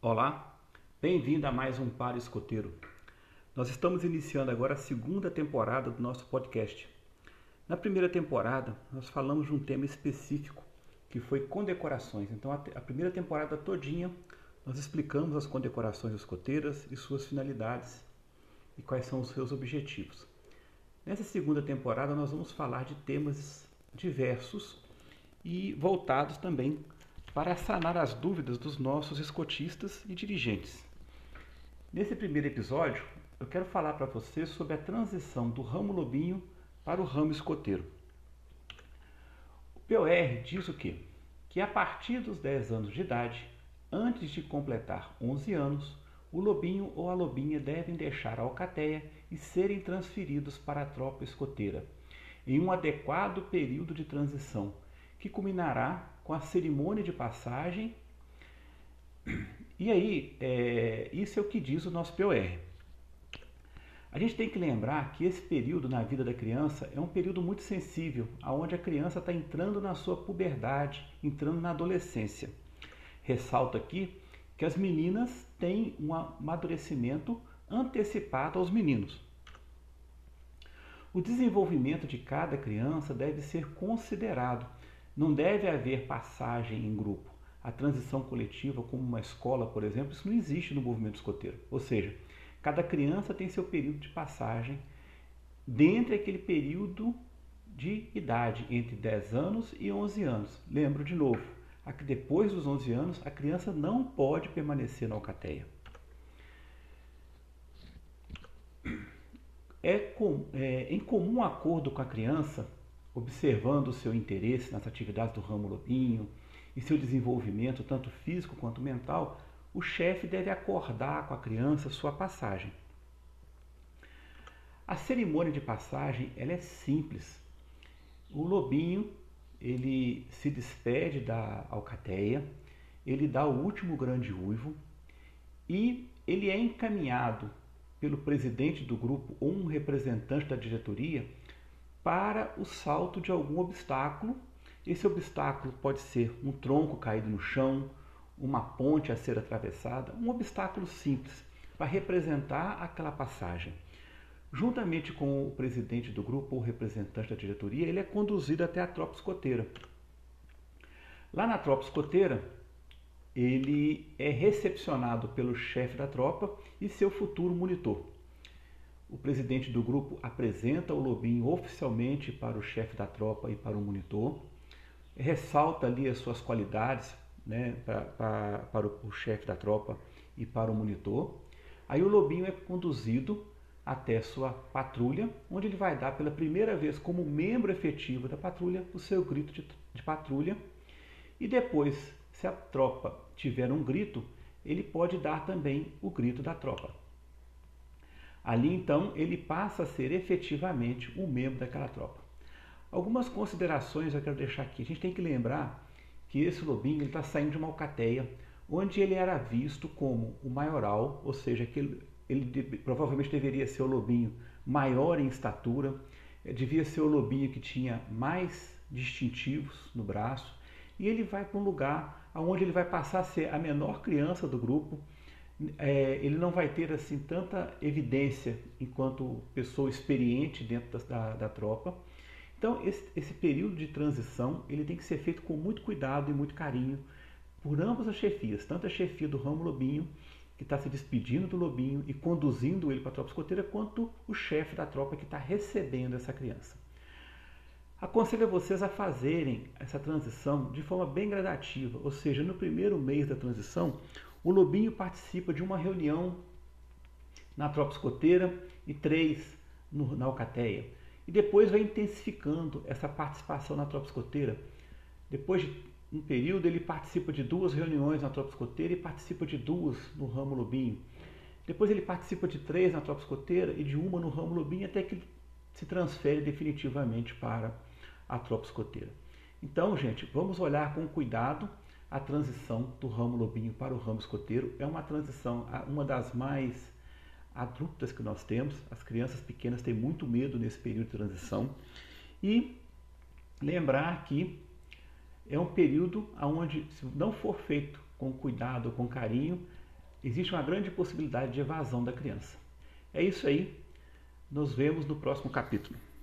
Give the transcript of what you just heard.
Olá, bem-vindo a mais um Para Escoteiro. Nós estamos iniciando agora a segunda temporada do nosso podcast. Na primeira temporada, nós falamos de um tema específico, que foi condecorações. Então, a primeira temporada todinha, nós explicamos as condecorações escoteiras e suas finalidades e quais são os seus objetivos. Nessa segunda temporada, nós vamos falar de temas diversos e voltados também para sanar as dúvidas dos nossos escotistas e dirigentes. Nesse primeiro episódio, eu quero falar para você sobre a transição do ramo lobinho para o ramo escoteiro. O POR diz o quê? Que a partir dos 10 anos de idade, antes de completar 11 anos, o lobinho ou a lobinha devem deixar a alcateia e serem transferidos para a tropa escoteira, em um adequado período de transição, que culminará com a cerimônia de passagem. E aí, isso é o que diz o nosso POR. A gente tem que lembrar que esse período na vida da criança é um período muito sensível, onde a criança está entrando na sua puberdade, entrando na adolescência. Ressalto aqui que as meninas têm um amadurecimento antecipado aos meninos. O desenvolvimento de cada criança deve ser considerado. Não deve haver passagem em grupo. A transição coletiva, como uma escola, por exemplo, isso não existe no movimento escoteiro. Ou seja, cada criança tem seu período de passagem dentro daquele período de idade, entre 10 anos e 11 anos. Lembro de novo, que depois dos 11 anos, a criança não pode permanecer na alcateia. Em comum acordo com a criança, observando o seu interesse nas atividades do ramo lobinho e seu desenvolvimento, tanto físico quanto mental, o chefe deve acordar com a criança sua passagem. A cerimônia de passagem ela é simples. O lobinho ele se despede da alcateia, ele dá o último grande uivo e ele é encaminhado pelo presidente do grupo ou um representante da diretoria para o salto de algum obstáculo. Esse obstáculo pode ser um tronco caído no chão, uma ponte a ser atravessada, um obstáculo simples para representar aquela passagem. Juntamente com o presidente do grupo ou representante da diretoria, ele é conduzido até a tropa escoteira. Lá na tropa escoteira, ele é recepcionado pelo chefe da tropa e seu futuro monitor. O presidente do grupo apresenta o lobinho oficialmente para o chefe da tropa e para o monitor, ressalta ali as suas qualidades, né, para o chefe da tropa e para o monitor. Aí o lobinho é conduzido até sua patrulha, onde ele vai dar pela primeira vez como membro efetivo da patrulha o seu grito de patrulha. E depois, se a tropa tiver um grito, ele pode dar também o grito da tropa. Ali então ele passa a ser efetivamente um membro daquela tropa. Algumas considerações eu quero deixar aqui. A gente tem que lembrar que esse lobinho está saindo de uma alcateia onde ele era visto como o maioral, ou seja, que ele provavelmente deveria ser o lobinho maior em estatura, devia ser o lobinho que tinha mais distintivos no braço, e ele vai para um lugar onde ele vai passar a ser a menor criança do grupo. Ele não vai ter assim tanta evidência enquanto pessoa experiente dentro da tropa. Então esse período de transição ele tem que ser feito com muito cuidado e muito carinho por ambas as chefias, tanto a chefia do ramo lobinho, que está se despedindo do lobinho e conduzindo ele para a tropa escoteira, quanto o chefe da tropa que está recebendo essa criança. Aconselho vocês a fazerem essa transição de forma bem gradativa, ou seja, no primeiro mês da transição, o lobinho participa de uma reunião na tropa escoteira e 3 na alcateia. E depois vai intensificando essa participação na tropa escoteira. Depois de um período, ele participa de 2 reuniões na tropa escoteira e participa de 2 no ramo lobinho. Depois ele participa de 3 na tropa escoteira e de 1 no ramo lobinho, até que se transfere definitivamente para a tropa escoteira. Então, gente, vamos olhar com cuidado a transição do ramo lobinho para o ramo escoteiro. É uma transição, uma das mais abruptas que nós temos. As crianças pequenas têm muito medo nesse período de transição. E lembrar que é um período onde, se não for feito com cuidado, com carinho, existe uma grande possibilidade de evasão da criança. É isso aí, nos vemos no próximo capítulo.